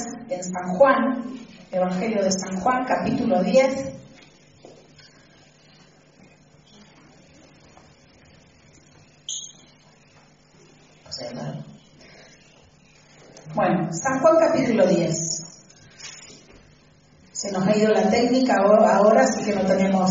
en San Juan, Evangelio de San Juan, capítulo 10. Bueno, San Juan capítulo 10. Se nos ha ido la técnica ahora, así que no tenemos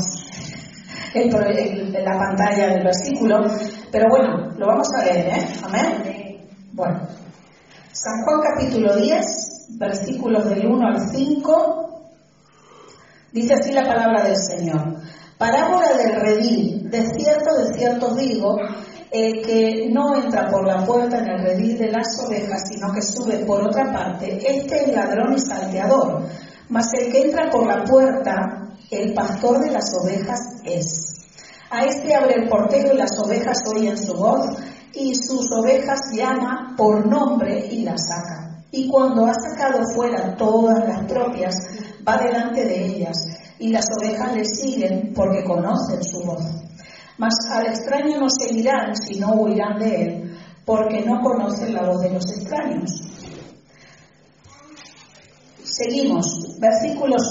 la pantalla del versículo, pero bueno, lo vamos a leer, ¿eh? Amén. Bueno, San Juan capítulo 10, versículos del 1 al 5, dice así la palabra del Señor. Parábola del redil, de cierto os digo, el que no entra por la puerta en el redil de las ovejas, sino que sube por otra parte, este es ladrón y salteador. Mas el que entra por la puerta, el pastor de las ovejas es. A este abre el portero y las ovejas oyen su voz, y sus ovejas llama por nombre y las saca. Y cuando ha sacado fuera todas las propias, va delante de ellas, y las ovejas le siguen porque conocen su voz. Mas al extraño no seguirán, sino huirán de él, porque no conocen la voz de los extraños. Seguimos, versículos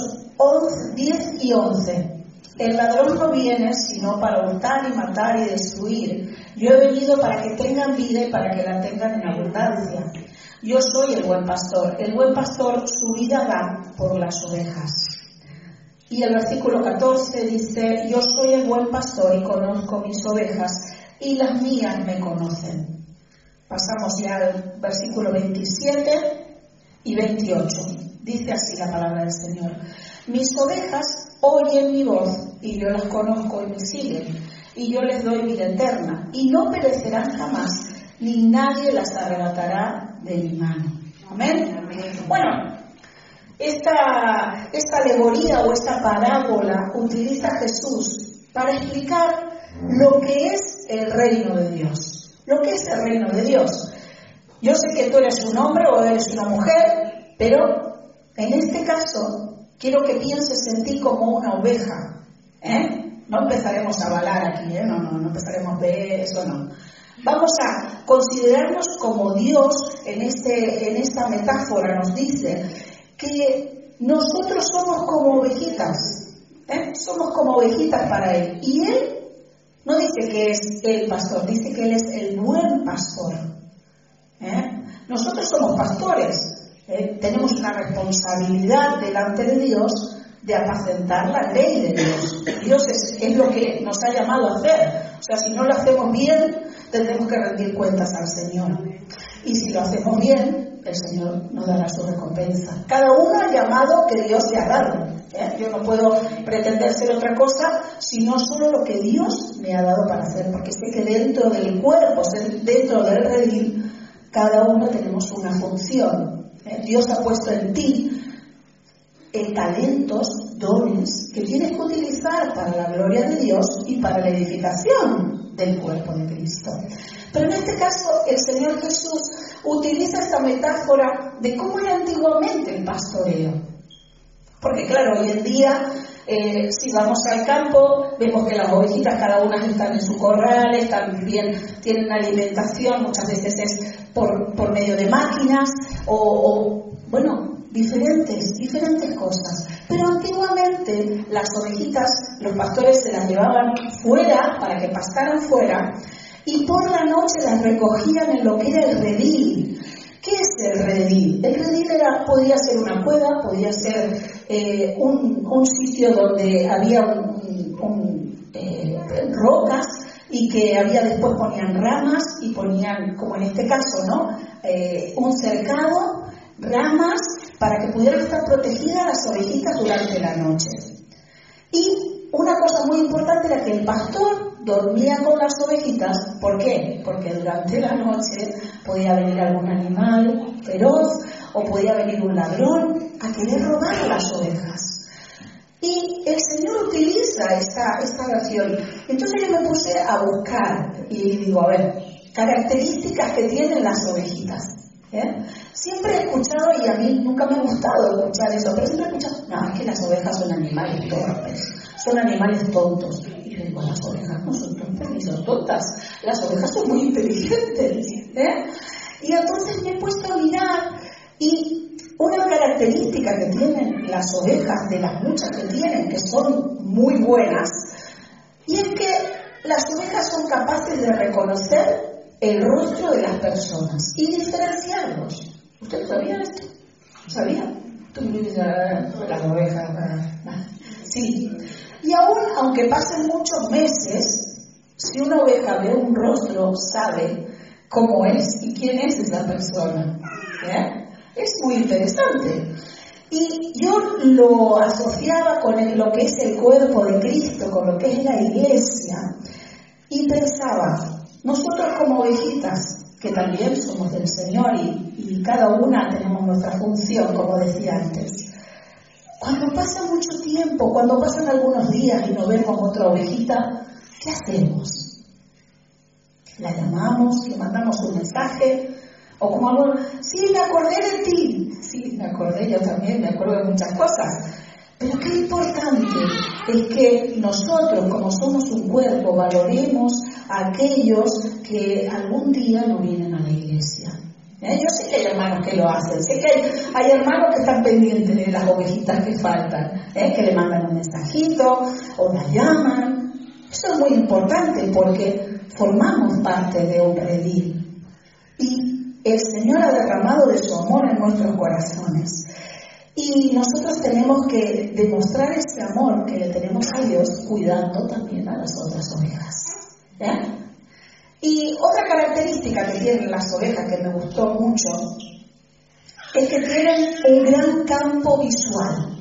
10 y 11. El ladrón no viene sino para hurtar y matar y destruir. Yo he venido para que tengan vida y para que la tengan en abundancia. Yo soy el buen pastor. El buen pastor su vida da por las ovejas. Y el versículo 14 dice, yo soy el buen pastor y conozco mis ovejas y las mías me conocen. Pasamos ya al versículo 27 y 28. Dice así la palabra del Señor. Mis ovejas oyen mi voz y yo las conozco y me siguen. Y yo les doy vida eterna y no perecerán jamás, ni nadie las arrebatará de mi mano. Amén. Bueno, esta alegoría o esta parábola utiliza Jesús para explicar lo que es el reino de Dios. Lo que es el reino de Dios. Yo sé que tú eres un hombre o eres una mujer, pero en este caso quiero que pienses en ti como una oveja. No empezaremos a avalar aquí, no empezaremos de eso, no. Vamos a considerarnos como Dios en esta metáfora nos dice que nosotros somos como ovejitas, somos como ovejitas para Él. Y Él no dice que es el pastor, dice que Él es el buen pastor. Nosotros somos pastores, tenemos una responsabilidad delante de Dios de apacentar la ley de Dios. Dios es lo que nos ha llamado a hacer. O sea, si no lo hacemos bien, tendremos que rendir cuentas al Señor. Y si lo hacemos bien, el Señor nos dará su recompensa. Cada uno al llamado que Dios le ha dado. Yo no puedo pretender ser otra cosa, sino solo lo que Dios me ha dado para hacer. Porque sé que dentro del cuerpo, dentro del redil, cada uno tenemos una función. Dios ha puesto en ti talentos, dones que tienes que utilizar para la gloria de Dios y para la edificación del cuerpo de Cristo. Pero en este caso el Señor Jesús utiliza esta metáfora de cómo era antiguamente el pastoreo. Porque claro, hoy en día si vamos al campo vemos que las ovejitas cada una están en sus corrales, también tienen alimentación, muchas veces es por medio de máquinas diferentes cosas. Pero antiguamente las ovejitas, los pastores se las llevaban fuera para que pastaran fuera y por la noche las recogían en lo que era el redil. ¿Qué es el redil? El redil podía ser una cueva, podía ser un sitio donde había rocas y que después ponían ramas y ponían, como en este caso, ¿no? Un cercado, ramas, para que pudieran estar protegidas las ovejitas durante la noche. Y una cosa muy importante era que el pastor dormía con las ovejitas. ¿Por qué? Porque durante la noche podía venir algún animal feroz o podía venir un ladrón a querer robar las ovejas. Y el Señor utiliza esta versión. Entonces yo me puse a buscar y digo, a ver, características que tienen las ovejitas. Siempre he escuchado, y a mí nunca me ha gustado escuchar eso, pero siempre he escuchado, no, es que las ovejas son animales torpes, son animales tontos. Y yo digo, las ovejas no son tontas ni son tontas, las ovejas son muy inteligentes. Y entonces me he puesto a mirar y Una característica que tienen las ovejas, de las muchas que tienen, que son muy buenas, y es que las ovejas son capaces de reconocer el rostro de las personas y diferenciarlos. ¿Usted sabía esto? ¿Sabía? Tú me dices, las ovejas. Sí. Y aunque pasen muchos meses, si una oveja ve un rostro, sabe cómo es y quién es esa persona. Es muy interesante. Y yo lo asociaba con lo que es el cuerpo de Cristo, con lo que es la iglesia, y pensaba, nosotros como ovejitas, que también somos del Señor y cada una tenemos nuestra función, como decía antes, cuando pasa mucho tiempo, cuando pasan algunos días y no vemos otra ovejita, ¿qué hacemos? ¿La llamamos? ¿Le mandamos un mensaje? O como algo, sí, me acordé de ti. Sí, me acordé, yo también me acuerdo de muchas cosas. Pero qué importante es que nosotros, como somos un cuerpo, valoremos a aquellos que algún día no vienen a la iglesia. Yo sé que hay hermanos que lo hacen, sé que hay hermanos que están pendientes de las ovejitas que faltan, que le mandan un mensajito o la llaman. Eso es muy importante porque formamos parte de un redil. Y el Señor ha derramado de su amor en nuestros corazones. Y nosotros tenemos que demostrar ese amor que le tenemos a Dios cuidando también a las otras ovejas. Y otra característica que tienen las ovejas que me gustó mucho es que tienen un gran campo visual.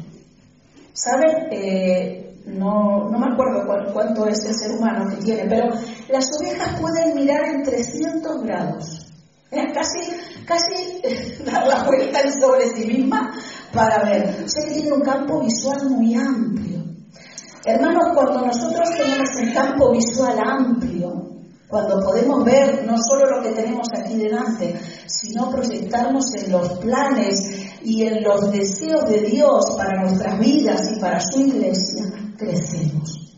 ¿Saben? No me acuerdo cuánto es el ser humano que tiene, pero las ovejas pueden mirar en 300 grados. Casi dar la vuelta sobre sí misma para ver. O sea que tiene un campo visual muy amplio. Hermanos, cuando nosotros tenemos un campo visual amplio, cuando podemos ver no solo lo que tenemos aquí delante, sino proyectarnos en los planes y en los deseos de Dios para nuestras vidas y para su iglesia, crecemos.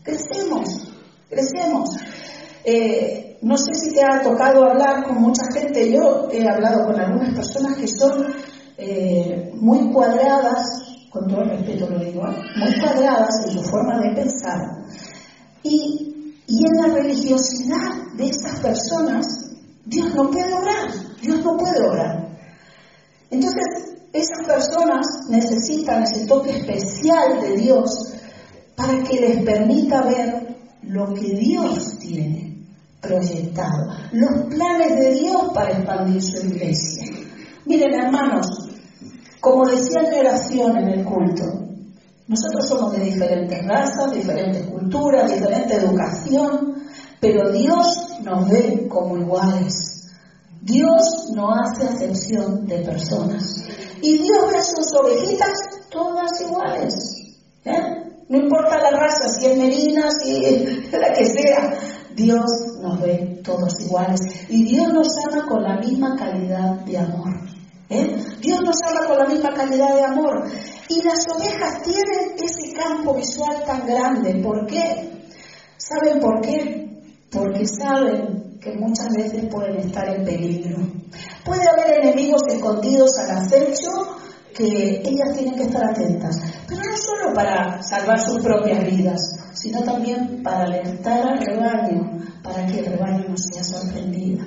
No sé si te ha tocado hablar con mucha gente. Yo he hablado con algunas personas que son muy cuadradas, con todo el respeto lo digo, muy cuadradas en su forma de pensar. Y en la religiosidad de estas personas, Dios no puede obrar. Entonces, esas personas necesitan ese toque especial de Dios para que les permita ver lo que Dios tiene proyectado, los planes de Dios para expandir su iglesia. Miren, hermanos, como decía en la oración en el culto, nosotros somos de diferentes razas, diferentes culturas, diferente educación, pero Dios nos ve como iguales. Dios no hace acepción de personas. Y Dios ve a sus ovejitas todas iguales. No importa la raza, si es merina, si es la que sea, Dios nos ve todos iguales. Y Dios nos ama con la misma calidad de amor. Dios nos ama con la misma calidad de amor. Y las ovejas tienen ese campo visual tan grande. ¿Por qué? ¿Saben por qué? Porque saben que muchas veces pueden estar en peligro. Puede haber enemigos escondidos al acecho que ellas tienen que estar atentas. Pero no solo para salvar sus propias vidas, sino también para alertar al rebaño, para que el rebaño no sea sorprendido.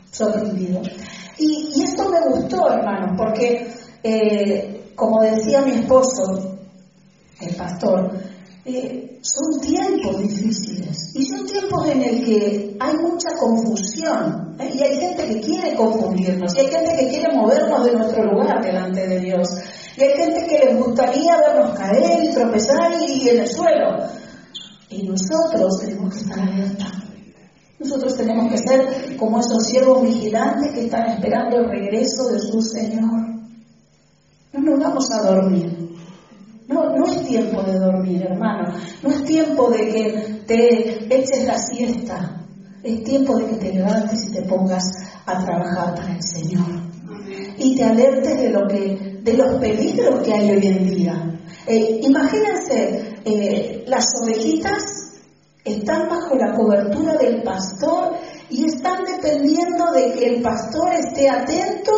Y esto me gustó, hermanos, porque como decía mi esposo, el pastor, son tiempos difíciles y son tiempos en el que hay mucha confusión, y hay gente que quiere confundirnos, y hay gente que quiere movernos de nuestro lugar delante de Dios, y hay gente que les gustaría vernos caer y tropezar y en el suelo. Y nosotros tenemos que estar alerta. Nosotros tenemos que ser como esos siervos vigilantes que están esperando el regreso de su Señor. No nos vamos a dormir. No es tiempo de dormir, hermano. No es tiempo de que te eches la siesta. Es tiempo de que te levantes y te pongas a trabajar para el Señor. Y te alertes de los peligros que hay hoy en día. Imagínense, las ovejitas están bajo la cobertura del pastor y están dependiendo de que el pastor esté atento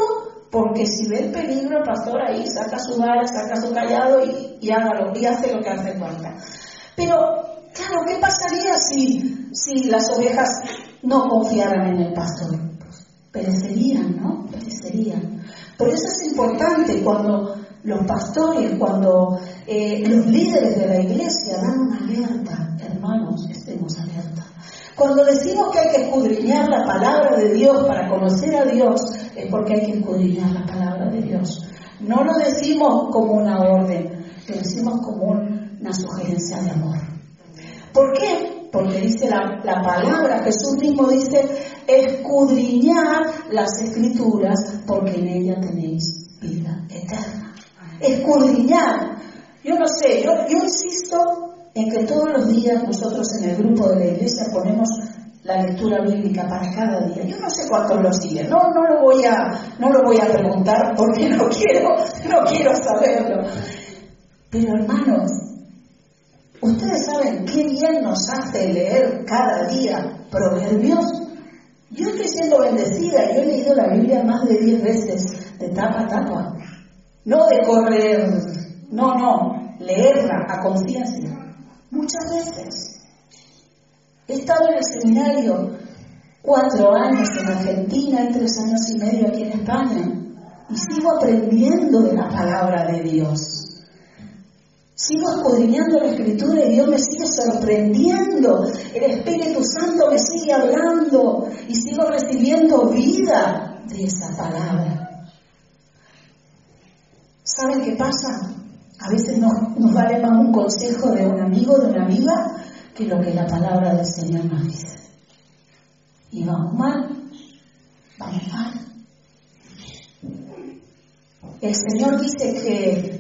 porque si ve el peligro, el pastor ahí saca su vara, saca su callado y hace lo que hace falta. Pero, claro, ¿qué pasaría si las ovejas no confiaran en el pastor? Pues perecerían, ¿no? Perecerían. Por eso es importante cuando los pastores, cuando los líderes de la iglesia dan una alerta, hermanos, estemos alerta. Cuando decimos que hay que escudriñar la palabra de Dios para conocer a Dios, es porque hay que escudriñar la palabra de Dios. No lo decimos como una orden, lo decimos como una sugerencia de amor. ¿Por qué? Porque dice la palabra, Jesús mismo dice, escudriñar las Escrituras porque en ella tenéis vida eterna. Escudriñar. Yo no sé, yo insisto en que todos los días nosotros en el grupo de la iglesia ponemos la lectura bíblica para cada día. Yo no sé cuántos lo siguen, no lo voy a preguntar porque no quiero saberlo. Pero hermanos, ustedes saben qué bien nos hace leer cada día Proverbios. Yo estoy siendo bendecida, yo he leído la Biblia más de 10 veces, de tapa a tapa. No de correr, no, leerla a conciencia. Muchas veces. He estado en el seminario 4 años en Argentina y 3 años y medio aquí en España. Y sigo aprendiendo de la palabra de Dios. Sigo escudriñando la Escritura y Dios me sigue sorprendiendo. El Espíritu Santo me sigue hablando y sigo recibiendo vida de esa palabra. ¿Saben qué pasa? A veces nos vale más un consejo de un amigo, de una amiga, que lo que la palabra del Señor nos dice. Y vamos mal. El Señor dice que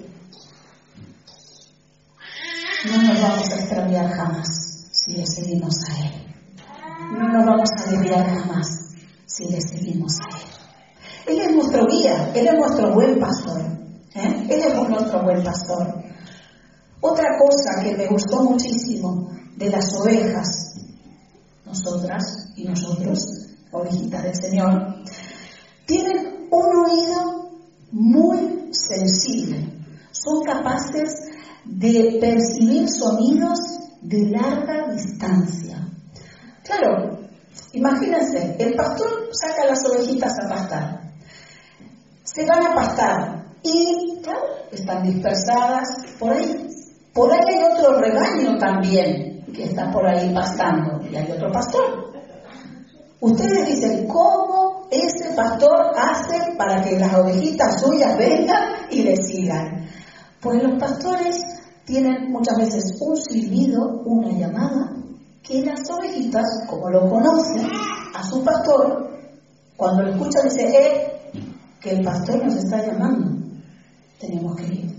no nos vamos a extraviar jamás si le seguimos a Él. No nos vamos a desviar jamás si le seguimos a Él. Él es nuestro guía, Él es nuestro buen pastor. Él es nuestro buen pastor. Otra cosa que me gustó muchísimo de las ovejas, nosotras y nosotros, ovejitas del Señor, tienen un oído muy sensible. Son capaces de percibir sonidos de larga distancia. Claro, imagínense, el pastor saca a las ovejitas a pastar. Se van a pastar. Y, claro, están dispersadas por ahí. Por ahí hay otro rebaño también que está por ahí pastando. Y hay otro pastor. Ustedes dicen, ¿cómo ese pastor hace para que las ovejitas suyas vengan y le sigan? Pues los pastores tienen muchas veces un silbido, una llamada, que las ovejitas, como lo conocen a su pastor, cuando lo escuchan dicen, que el pastor nos está llamando. Tenemos que ir.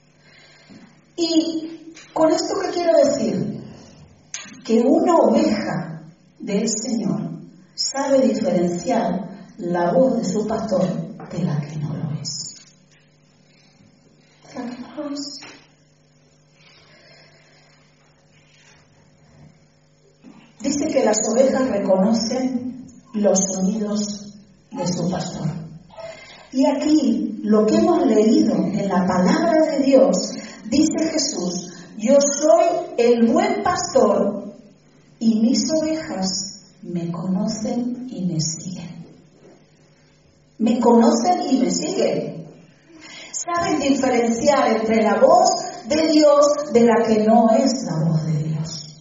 Y con esto que quiero decir, que una oveja del Señor sabe diferenciar la voz de su pastor de la que no lo es. De la que no lo es. Dice que las ovejas reconocen los sonidos de su pastor. Y aquí, lo que hemos leído en la palabra de Dios, dice Jesús, yo soy el buen pastor y mis ovejas me conocen y me siguen. Me conocen y me siguen. Saben diferenciar entre la voz de Dios de la que no es la voz de Dios.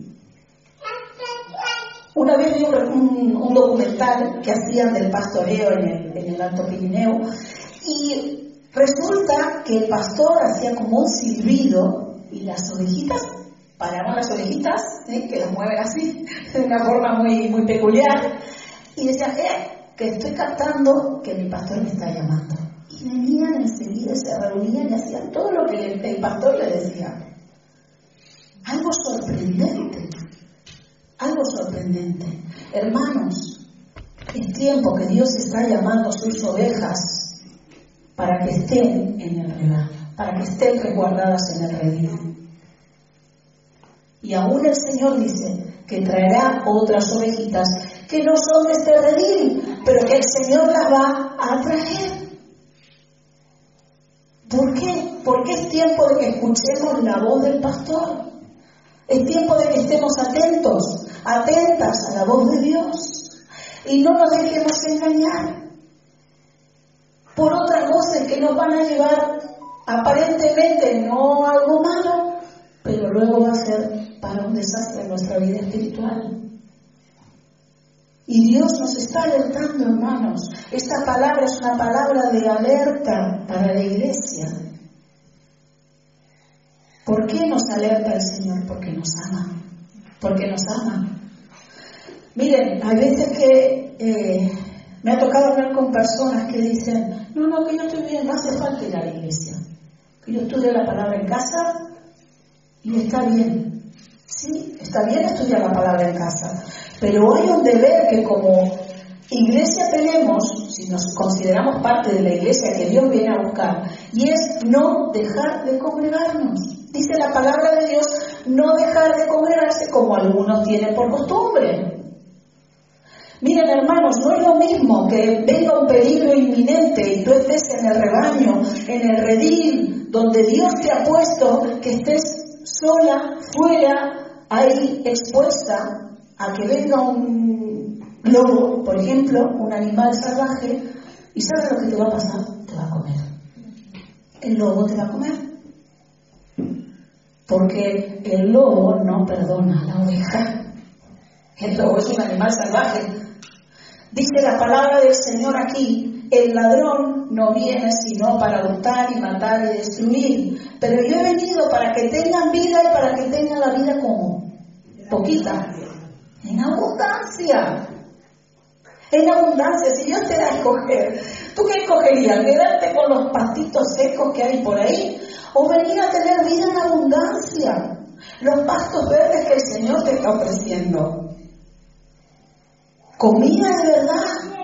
Una vez vi un documental que hacían del pastoreo en el Alto Pirineo y resulta que el pastor hacía como un silbido y las ovejitas, paraban las ovejitas, que las mueven así, de una forma muy, muy peculiar, y decían, que estoy captando que mi pastor me está llamando. Y venían enseguida, se reunían y hacían todo lo que el pastor le decía. Algo sorprendente. Algo sorprendente. Hermanos, es tiempo que Dios está llamando a sus ovejas para que estén en el rebaño, para que estén resguardadas en el redil. Y aún el Señor dice que traerá otras ovejitas que no son de este redil, pero que el Señor las va a traer. ¿Por qué? Porque es tiempo de que escuchemos la voz del pastor. Es tiempo de que estemos atentos, atentas a la voz de Dios. Y no nos dejemos engañar por otras voces que nos van a llevar aparentemente no a algo malo, pero luego va a ser para un desastre en nuestra vida espiritual. Y Dios nos está alertando, hermanos. Esta palabra es una palabra de alerta para la iglesia. ¿Por qué nos alerta el Señor? Porque nos ama. Porque nos ama. Miren, hay veces que me ha tocado hablar con personas que dicen, no, que yo estoy bien, no hace falta ir a la iglesia. Que yo estudio la palabra en casa y está bien. Sí, está bien estudiar la palabra en casa. Pero hay un deber que como iglesia tenemos, si nos consideramos parte de la iglesia que Dios viene a buscar, y es no dejar de congregarnos. Dice la palabra de Dios, no dejar de congregarse como algunos tienen por costumbre. Miren, hermanos, no es lo mismo que venga un peligro inminente y tú estés en el rebaño, en el redil, donde Dios te ha puesto, que estés sola, fuera, ahí expuesta a que venga un lobo, por ejemplo, un animal salvaje, y ¿sabes lo que te va a pasar? Te va a comer. El lobo te va a comer. Porque el lobo no perdona a la oveja. El lobo es un animal salvaje. Dice la palabra del Señor aquí, el ladrón no viene sino para hurtar y matar y destruir. Pero yo he venido para que tengan vida y para que tengan la vida como poquita. En abundancia. En abundancia. Si Dios te da a escoger, ¿tú qué escogerías? ¿Quedarte con los pastitos secos que hay por ahí? ¿O venir a tener vida en abundancia? Los pastos verdes que el Señor te está ofreciendo. Comida de verdad.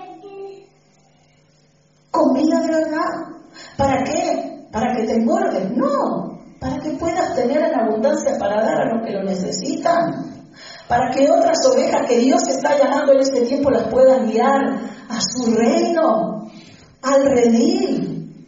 Comida de verdad. ¿Para qué? ¿Para que te engordes? No. Para que puedas tener en abundancia para dar a los que lo necesitan. Para que otras ovejas que Dios está llamando en este tiempo las puedan guiar a su reino, al redil.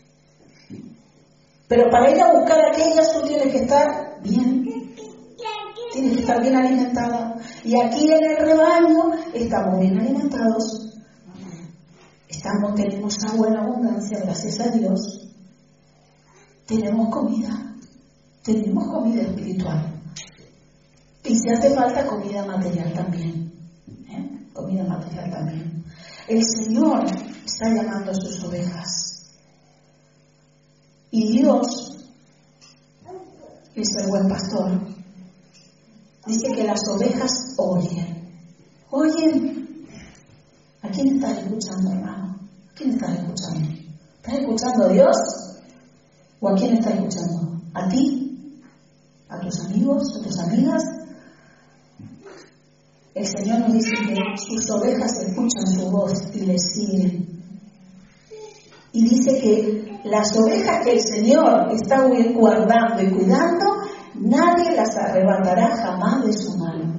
Pero para ir a buscar a aquellas tú tienes que estar bien. Tienes que estar bien alimentada. Y aquí en el rebaño estamos bien alimentados. Tenemos agua en abundancia, gracias a Dios. Tenemos comida espiritual. Y si hace falta comida material también. Comida material también. El Señor está llamando a sus ovejas. Y Dios es el buen pastor. Dice que las ovejas oyen. Oyen. ¿A quién estás escuchando, hermano? ¿A quién estás escuchando? ¿Estás escuchando a Dios? ¿O a quién estás escuchando? ¿A ti? ¿A tus amigos? ¿A tus amigas? El Señor nos dice que sus ovejas escuchan su voz y le siguen. Y dice que las ovejas que el Señor está guardando y cuidando, nadie las arrebatará jamás de su mano.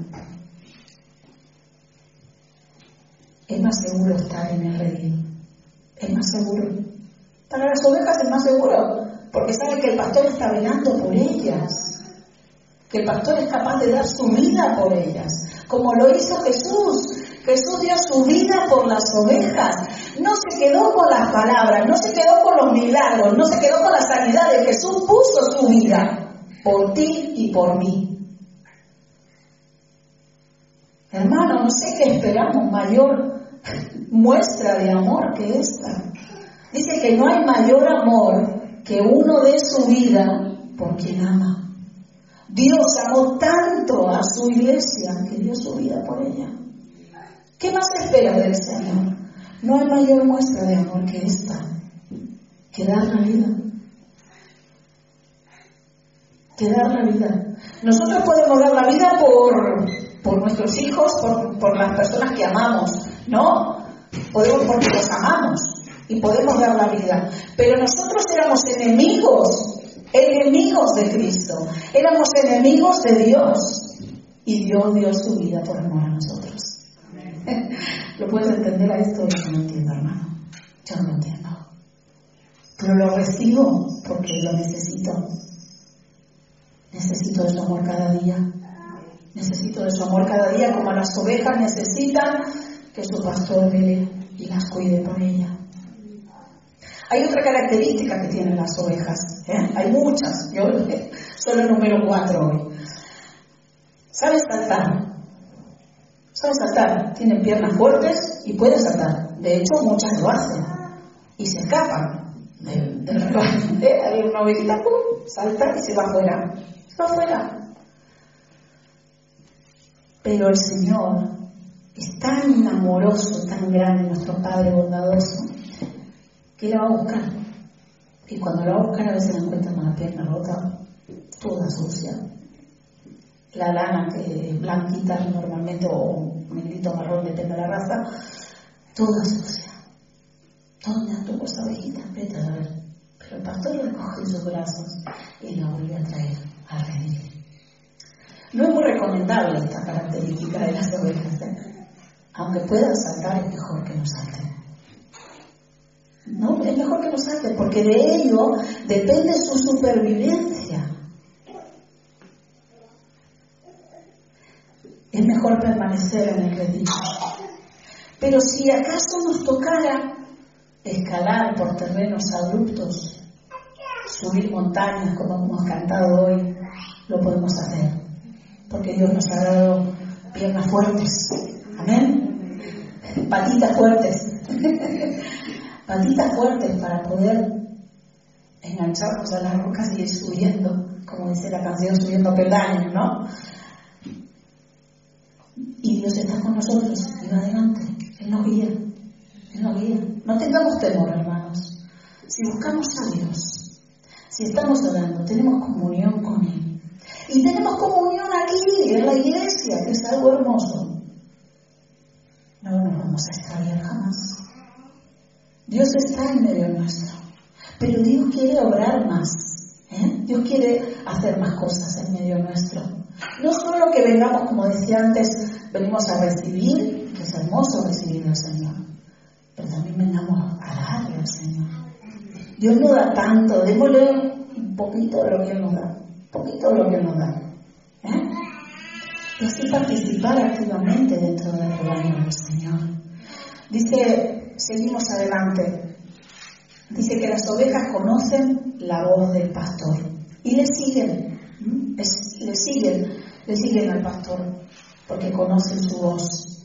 Es más seguro estar en el redil. Es más seguro. Para las ovejas es más seguro, porque sabe que el pastor está velando por ellas. Que el pastor es capaz de dar su vida por ellas. Como lo hizo Jesús. Jesús dio su vida por las ovejas. No se quedó con las palabras, no se quedó con los milagros, no se quedó con las sanidades. Jesús puso su vida por ti y por mí. Hermano, no sé qué esperamos mayor muestra de amor que esta. Dice que no hay mayor amor que uno dé su vida por quien ama. Dios amó tanto a su iglesia que dio su vida por ella. ¿Qué más espera del Señor? No hay mayor muestra de amor que esta, que dar la vida. Que dar la vida. Nosotros podemos dar la vida por nuestros hijos, por las personas que amamos, ¿no? Podemos porque los amamos y podemos dar la vida. Pero nosotros éramos enemigos de Cristo. Éramos enemigos de Dios. Y Dios dio su vida por amor a nosotros. ¿Lo puedes entender a esto? Yo no lo entiendo, hermano. Yo no lo entiendo. pero lo recibo porque lo necesito. Necesito de su amor cada día. Necesito de su amor cada día, como las ovejas necesitan que su pastor vele y las cuide por ella. Hay otra característica que tienen las ovejas, hay muchas, yo solo número 4 hoy. Sabe saltar. Sabe saltar, tienen piernas fuertes y puede saltar. De hecho, muchas lo hacen y se escapan del rebaño. Hay una ovejita, salta y se va afuera. Se va afuera. Pero el Señor es tan amoroso, tan grande, nuestro Padre bondadoso, que la va a buscar. Y cuando la va a buscar, a veces la encuentra con la pierna rota, toda sucia. La lana, que es blanquita normalmente, o negrito marrón, depende de la raza, toda sucia. ¿Dónde anduvo esa ovejita? Vete a ver. Pero el pastor la coge en sus brazos y la vuelve a traer a redil. No es muy recomendable esta característica de las ovejas, aunque puedan saltar, es mejor que no salten. No, es mejor que no salten, porque de ello depende su supervivencia. Es mejor permanecer en el redil. Pero si acaso nos tocara escalar por terrenos abruptos, subir montañas como hemos cantado hoy, lo podemos hacer, porque Dios nos ha dado piernas fuertes, amén, patitas fuertes, patitas fuertes para poder engancharnos a las rocas y ir subiendo, como dice la canción, subiendo peldaños, ¿no? Y Dios está con nosotros y va adelante, Él nos guía, Él nos guía. No tengamos temor, hermanos. Si buscamos a Dios, si estamos orando, tenemos comunión con Él. Y tenemos comunión aquí, en la iglesia, que es algo hermoso. No nos vamos a extraviar jamás. Dios está en medio nuestro. Pero Dios quiere obrar más. Dios quiere hacer más cosas en medio nuestro. No solo que vengamos, como decía antes, venimos a recibir, que es hermoso recibir al Señor, pero también vengamos a darle al Señor. Dios no da tanto, démosle un poquito de lo que Él nos da, poquito de lo que Él nos da. Y así participar activamente dentro del rebaño del Señor. Dice, seguimos adelante, dice que las ovejas conocen la voz del pastor y le siguen al pastor porque conocen su voz.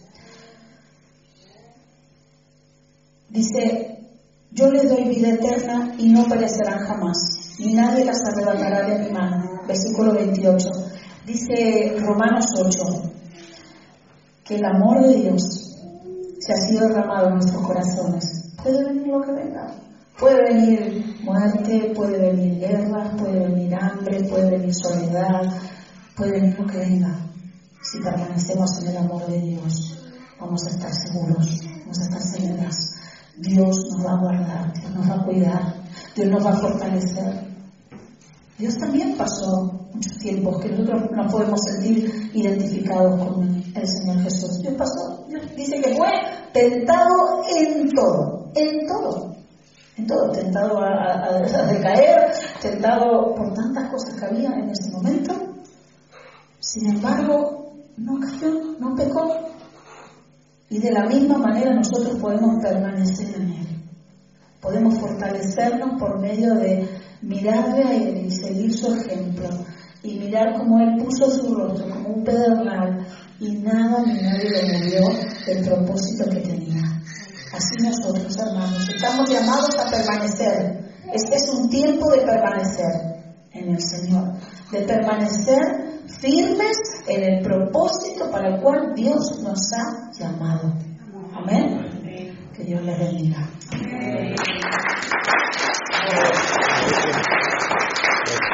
Dice, yo les doy vida eterna y no perecerán jamás, ni nadie las arrebatará de mi mano. Versículo 28. Dice Romanos 8, que el amor de Dios se ha sido derramado en nuestros corazones. Puede venir lo que venga. Puede venir muerte, puede venir guerra, puede venir hambre, puede venir soledad, puede venir lo que venga. Si permanecemos en el amor de Dios, vamos a estar seguros, vamos a estar seguras. Dios nos va a guardar, Dios nos va a cuidar, Dios nos va a fortalecer. Dios también pasó muchos tiempos que nosotros nos podemos sentir identificados con el Señor Jesús. Dios pasó, Dios dice que fue tentado en todo, tentado a decaer, tentado por tantas cosas que había en ese momento. Sin embargo, no cayó, no pecó. Y de la misma manera nosotros podemos permanecer en Él. Podemos fortalecernos por medio de mirarle a Él y seguir su ejemplo. Y mirar cómo Él puso su rostro como un pedernal y nada ni nadie le movió el propósito que tenía. Así nosotros, hermanos, estamos llamados a permanecer. Este es un tiempo de permanecer en el Señor, de permanecer firmes en el propósito para el cual Dios nos ha llamado. Amén. Que Dios les bendiga. Amén.